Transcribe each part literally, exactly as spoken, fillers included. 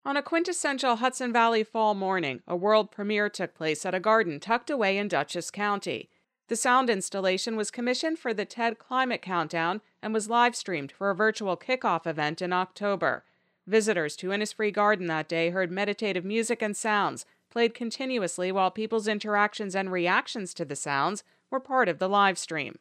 On a quintessential Hudson Valley fall morning, a world premiere took place at a garden tucked away in Dutchess County. The sound installation was commissioned for the TED Climate Countdown and was live-streamed for a virtual kickoff event in October. Visitors to Innisfree Garden that day heard meditative music and sounds, played continuously while people's interactions and reactions to the sounds were part of the live stream.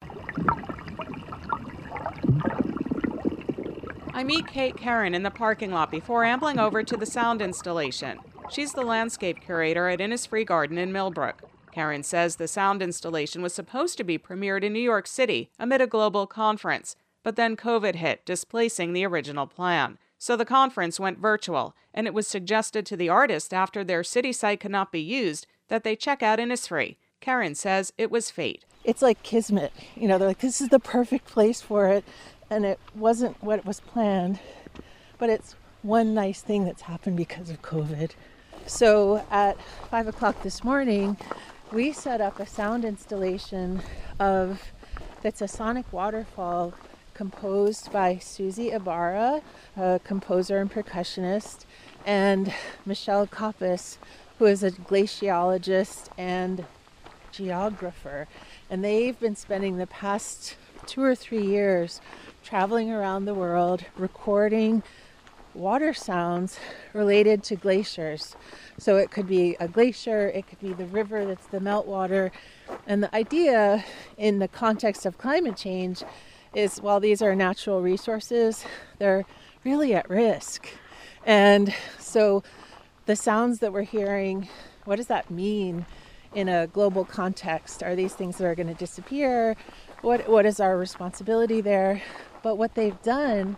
I meet Kate Karen in the parking lot before ambling over to the sound installation. She's the landscape curator at Innisfree Garden in Millbrook. Karen says the sound installation was supposed to be premiered in New York City amid a global conference, but then COVID hit, displacing the original plan. So the conference went virtual, and it was suggested to the artist after their city site could not be used that they check out Innisfree. Karen says it was fate. It's like kismet. You know, they're like, this is the perfect place for it. And it wasn't what was planned, but it's one nice thing that's happened because of COVID. So at five o'clock this morning, we set up a sound installation of that's a sonic waterfall composed by Susie Ibarra, a composer and percussionist, and Michelle Koppes, who is a glaciologist and geographer. And they've been spending the past two or three years traveling around the world, recording water sounds related to glaciers. So it could be a glacier, it could be the river that's the meltwater. And the idea in the context of climate change is while these are natural resources, they're really at risk. And so the sounds that we're hearing, what does that mean in a global context? Are these things that are going to disappear? What What is our responsibility there? But what they've done,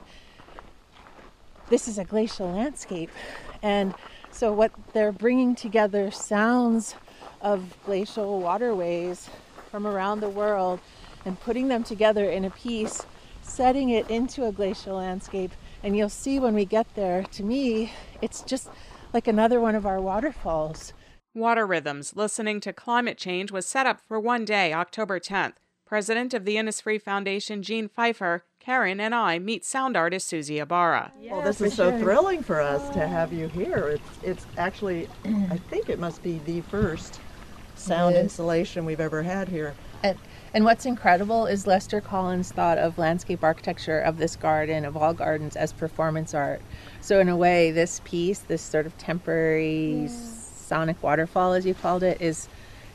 this is a glacial landscape. And so what they're bringing together sounds of glacial waterways from around the world and putting them together in a piece, setting it into a glacial landscape. And you'll see when we get there, to me, it's just like another one of our waterfalls. Water Rhythms, Listening to Climate Change was set up for one day, October tenth. President of the Innisfree Foundation, Jean Pfeiffer, Karen, and I meet sound artist Susie Ibarra. Yeah, well, this is so sure. thrilling for us to have you here. It's it's actually, I think it must be the first sound installation we've ever had here. And, and what's incredible is Lester Collins thought of landscape architecture of this garden, of all gardens, as performance art. So in a way, this piece, this sort of temporary yeah. sonic waterfall, as you called it, is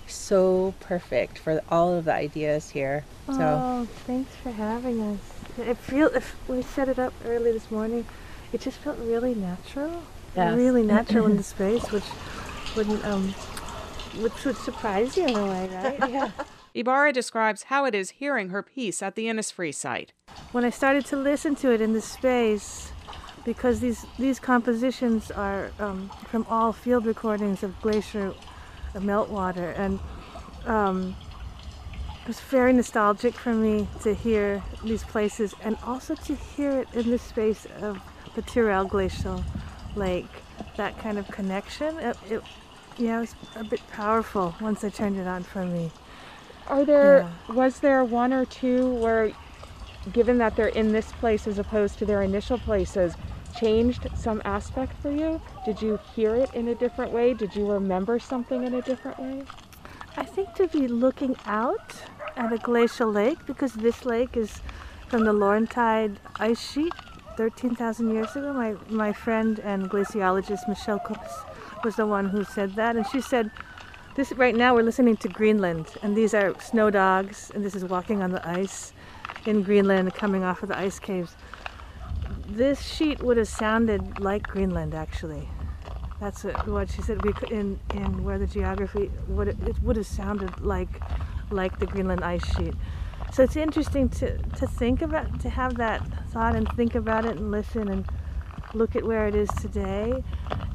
so perfect for all of the ideas here. Oh, so thanks for having us. It feel if we set it up early this morning, it just felt really natural. Yes. Really natural in the space, which wouldn't um which would surprise you in a way, right? Yeah. Ibarra describes how it is hearing her piece at the Innisfree site. When I started to listen to it in this space, because these these compositions are um, from all field recordings of glacier meltwater, and um, it was very nostalgic for me to hear these places, and also to hear it in the space of the Tyrrell Glacial Lake. That kind of connection, it, it yeah, it was a bit powerful once I turned it on for me. Are there, Yeah. was there one or two where, given that they're in this place as opposed to their initial places, changed some aspect for you? Did you hear it in a different way? Did you remember something in a different way? I think to be looking out at a glacial lake, because this lake is from the Laurentide ice sheet thirteen thousand years ago. My my friend and glaciologist Michelle Koppes was the one who said that, and she said, "This right now we're listening to Greenland, and these are snow dogs, and this is walking on the ice in Greenland, coming off of the ice caves. This sheet would have sounded like Greenland, actually. That's what, what she said. We could, in in where the geography would it, it would have sounded like like the Greenland ice sheet. So it's interesting to to think about, to have that thought and think about it and listen and look at where it is today.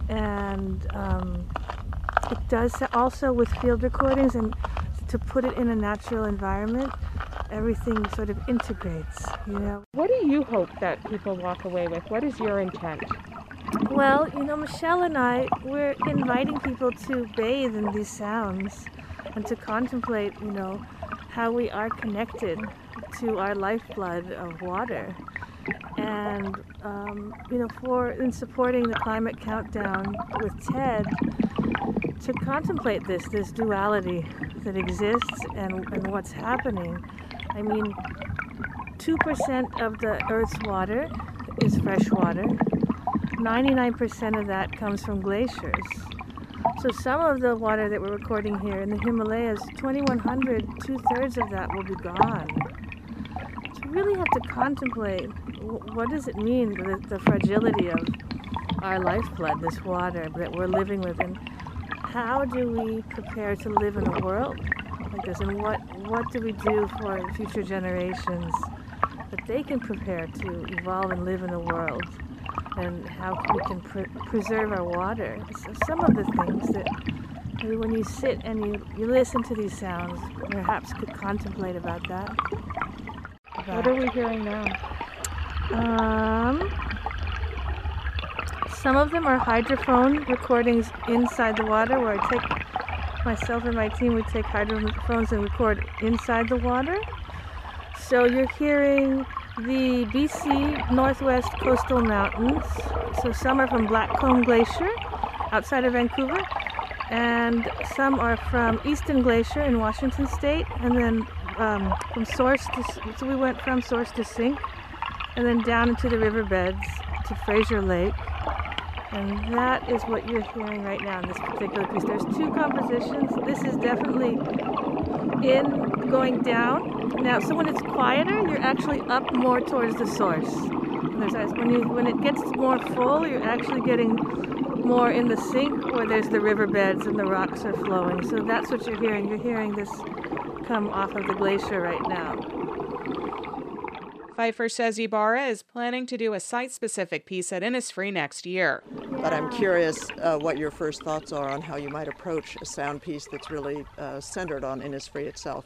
And um, it does also with field recordings, and to put it in a natural environment, everything sort of integrates, you know. What do you hope that people walk away with? What is your intent? Well, you know, Michelle and I, we're inviting people to bathe in these sounds and to contemplate, you know, how we are connected to our lifeblood of water. And um, you know, for in supporting the climate countdown with TED, to contemplate this this duality that exists and, and what's happening. I mean, two percent of the Earth's water is fresh water. ninety-nine percent of that comes from glaciers. So some of the water that we're recording here in the Himalayas, twenty-one hundred, two-thirds of that will be gone. So we really have to contemplate, what does it mean, the, the fragility of our lifeblood, this water that we're living with, and how do we prepare to live in a world like this, and what, what do we do for future generations that they can prepare to evolve and live in a world, and how we can pre preserve our water. So some of the things that maybe when you sit and you, you listen to these sounds, perhaps could contemplate about that. About What are we hearing now? Um, some of them are hydrophone recordings inside the water, where I take, myself and my team, we take hydrophones and record inside the water. So you're hearing the B C Northwest Coastal Mountains. So some are from Blackcomb Glacier outside of Vancouver, and some are from Easton Glacier in Washington State, and then um, from source to, so we went from source to sink, and then down into the riverbeds to Fraser Lake. And that is what you're hearing right now in this particular piece. There's two compositions. This is definitely in going down. Now, so when it's quieter, you're actually up more towards the source. And there's, when, you, when it gets more full, you're actually getting more in the sink where there's the riverbeds and the rocks are flowing. So that's what you're hearing. You're hearing this come off of the glacier right now. Pfeiffer says Ibarra is planning to do a site-specific piece at Innisfree next year. But I'm curious uh, what your first thoughts are on how you might approach a sound piece that's really uh, centered on Innisfree itself.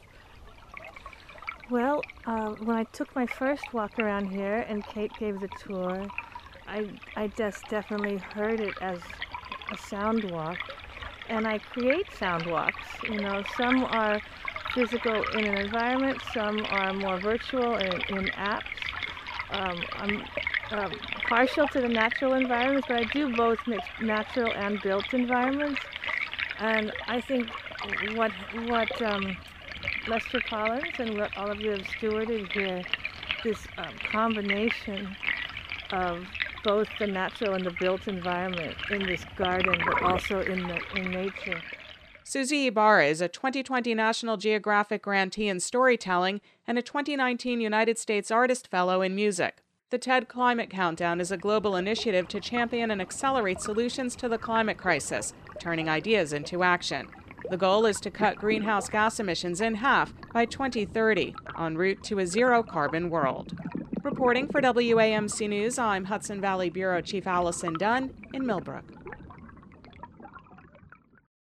Well, uh, when I took my first walk around here and Kate gave the tour, I, I just definitely heard it as a sound walk. And I create sound walks. You know, some are physical in an environment, some are more virtual in, in apps. Um, I'm um, partial to the natural environments, but I do both mix natural and built environments. And I think what what um, Lester Collins and what all of you have stewarded here, this um, combination of both the natural and the built environment in this garden, but also in the in nature. Susie Ibarra is a twenty twenty National Geographic grantee in storytelling and a twenty nineteen United States Artist Fellow in music. The TED Climate Countdown is a global initiative to champion and accelerate solutions to the climate crisis, turning ideas into action. The goal is to cut greenhouse gas emissions in half by twenty thirty, en route to a zero-carbon world. Reporting for W A M C News, I'm Hudson Valley Bureau Chief Allison Dunn in Millbrook.